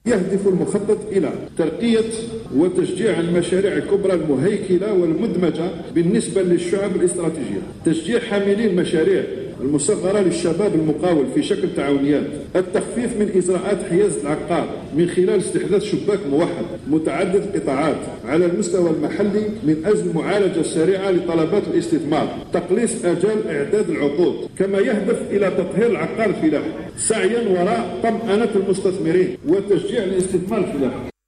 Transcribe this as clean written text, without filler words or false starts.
يهدف المخطط إلى ترقية وتشجيع المشاريع الكبرى المهيكلة والمدمجة بالنسبة للشعب الاستراتيجية، تشجيع حاملي المشاريع المصغرة للشباب المقاول في شكل تعاونيات، التخفيف من إجراءات حيازة العقار من خلال استحداث شباك موحد متعدد القطاعات على المستوى المحلي من أجل معالجة سريعة لطلبات الاستثمار، تقليص آجال إعداد العقود، كما يهدف إلى تطهير العقار الفلاحي سعيا وراء طمأنة المستثمرين وتشجيع الاستثمار الفلاحي.